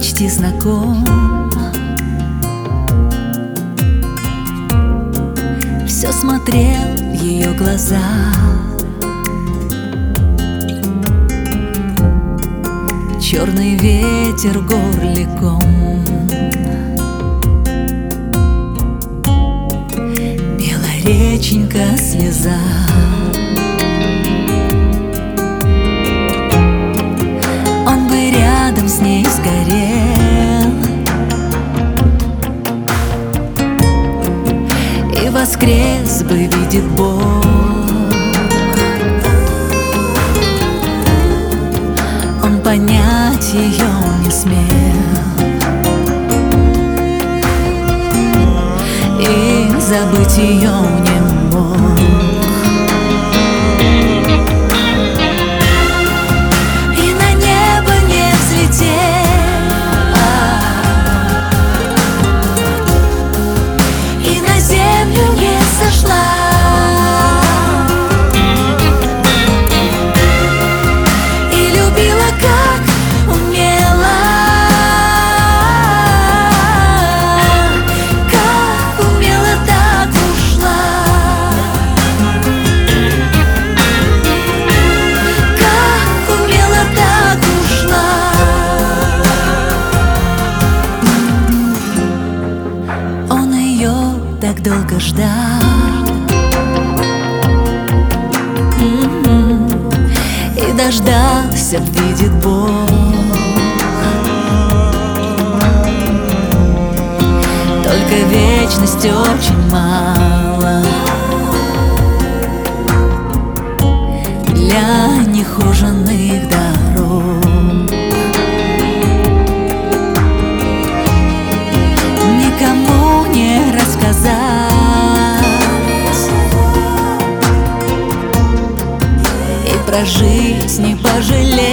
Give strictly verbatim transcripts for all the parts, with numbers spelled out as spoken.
почти знаком. Все смотрел в ее глаза. Черный ветер горликом, белая реченька слеза. Он бы рядом с ней сгорел и воскрес бы, видит Бог. Он понять ее не смел и забыть ее не мог. И на небо не взлетел, и на землю не сошла. Так долго ждал, и дождался, видит Бог. Только вечность очень мало для нехоженных дорог. Никому не рассказать и прожить не пожалеть.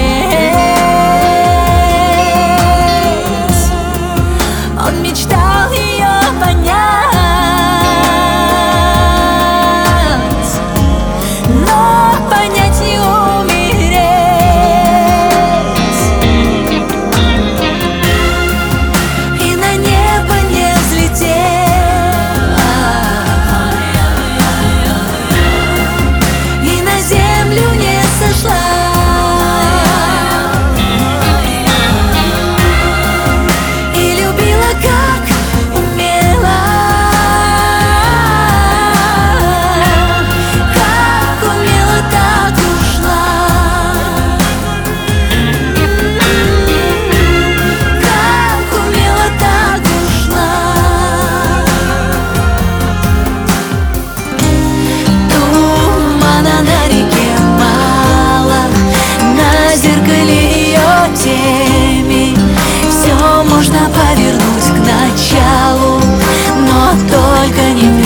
Он мечтал ее понять, но понять не умереть. И на небо не взлететь, и на землю не сошла. Все можно повернуть к началу, но только не